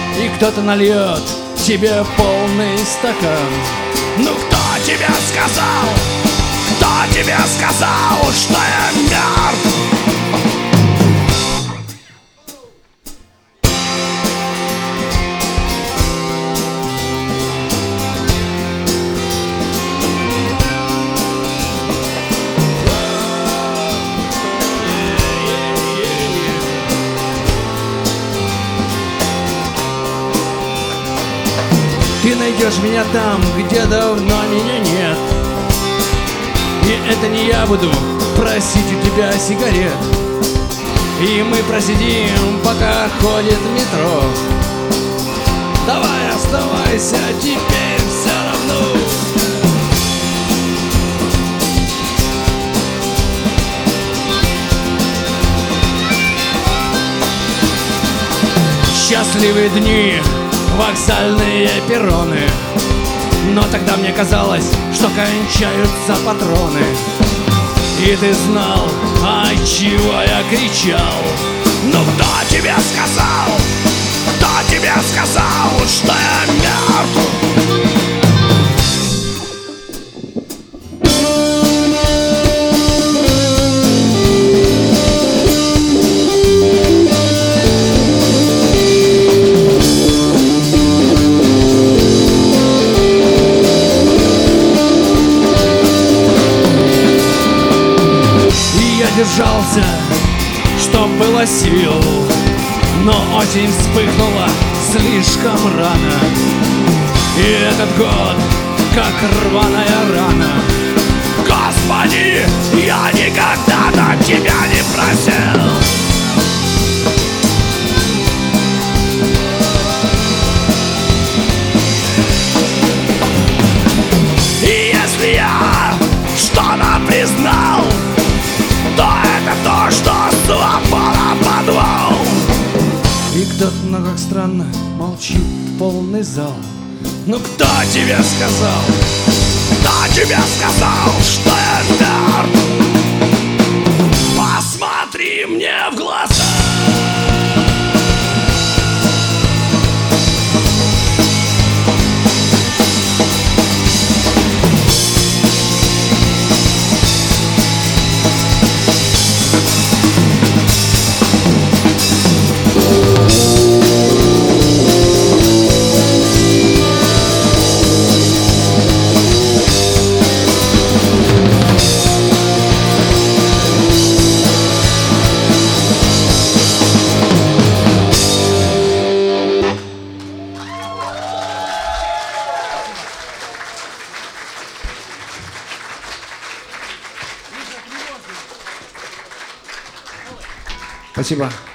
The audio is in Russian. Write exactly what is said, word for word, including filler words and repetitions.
и кто-то нальет тебе полный стакан. Ну кто тебе сказал, кто тебе сказал, что я мертв? Ты найдешь меня там, где давно меня нет. И это не я буду просить у тебя сигарет. И мы просидим, пока ходит метро. Давай оставайся, теперь все равно. Счастливые дни, вокзальные перроны. Но тогда мне казалось, что кончаются патроны. И ты знал, от чего я кричал. Ну кто тебе сказал, кто тебе сказал, что я мертв? Держался, что было сил, но осень вспыхнула слишком рано. И этот год, как рваная рана. Господи, я никогда так тебя не просил. И если я что-то признал, то это то, что сломало подвал. И кто-то, но как странно, молчит полный зал. Ну кто тебе сказал, кто тебе сказал, что я мертв? Посмотри мне в глаза. Спасибо.